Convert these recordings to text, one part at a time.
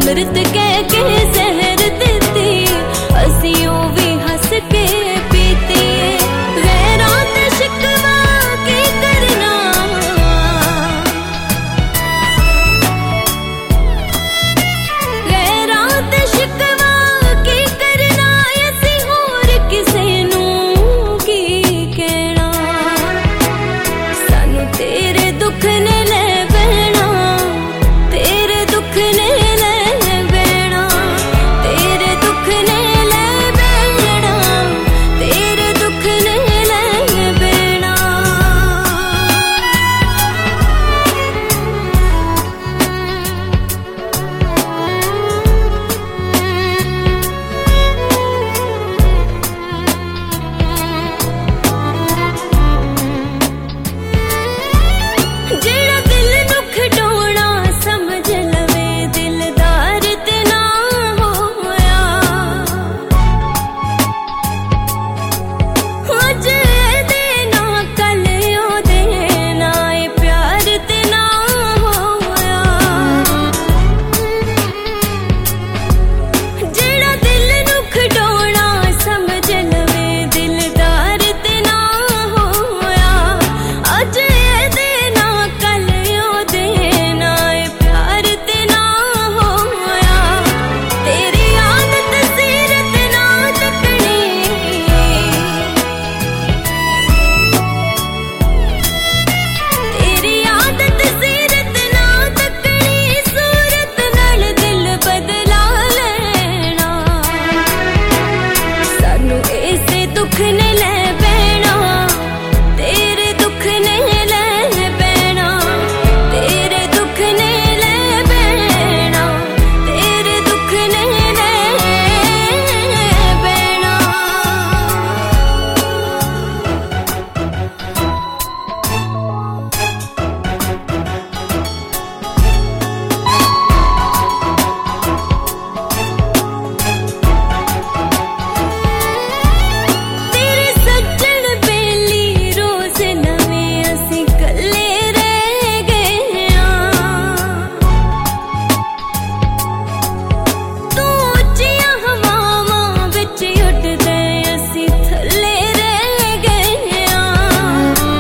अमृत कह के जहर देती, असियों भी हंस के पीती। गैरों ते शिकवा की करना, गैरों ते शिकवा की करना, असी होर किसे नू की कहना। सानू तेरे दुख ने ले बहना, तेरे दुख ने ले बहना, तेरे दुख ने ले बहना, तेरे दुख ने ले बहना। जेड़ा दिल नू खडोना समझ लवे, दिलदार ते ना होया। अज एदे ना कल ओदे ना, ए प्यार ते ना होया। जेड़ा दिल नू खडोना समझ लवे, दिलदार ते ना होया। अज एदे ना कल ओदे ना, ए प्यार ते ना होया। तेरी आदत सीरत ना तकनी, तेरी आदत सीरत ना तकनी, सूरत नाल दिल बदला लेना। सानू ऐसे दुख ने ले बहना, तेरे दुख ने ले बहना, तेरे दुख ने ले बहना, तेरे दुख ने ले बहना। तेरे सज्जन बेली रोज नवें, असी कल्ले रह गए आं। तू उच्चियां हवावां विच उडदे, असी थल्ले रह गए आं।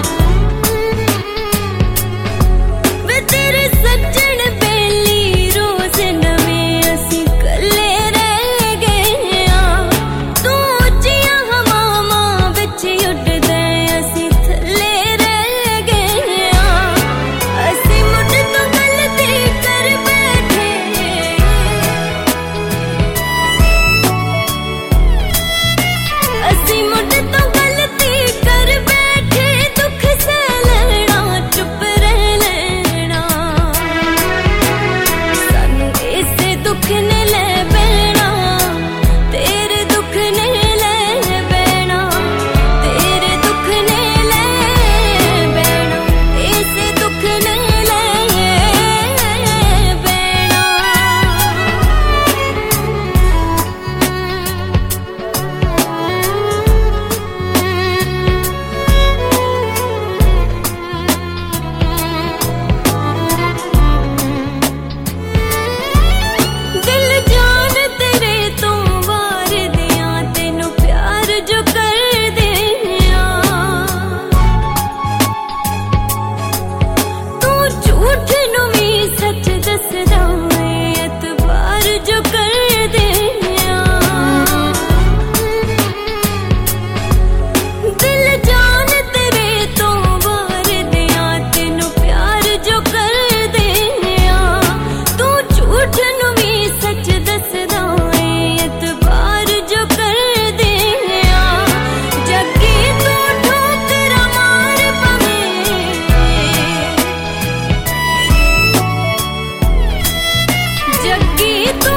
वे तेरे सज्जन बेली रोज नवें, असी कल्ले रह गए आं। तू उच्चियां हवावां विच उडदे, असी थल्ले रह गए आं। असी मुझ तो गलती कर बैठे, असी मुझ तो गलती कर बैठे। दुख सह लेना, चुप रह लेना। सानू ऐसे दुख ने ले बहना, तेरे दुख ने ले बहना, तेरे दुख ने ले बहना, ऐसे दुख ने ले बहना। दिल जान तेरे तो वार दिया, तेनू प्यार जो कर दिया। तू झूठ नू भी सच दसदा, एतबार जो कर दिया। दिल जान तेरे तो वार दिया, तेनू प्यार जो कर दिया। तू झूठ नू भी सच दसदा, एतबार जो कर दिया। जग्गी तू ठोकरा मार पवे, जग्गी तू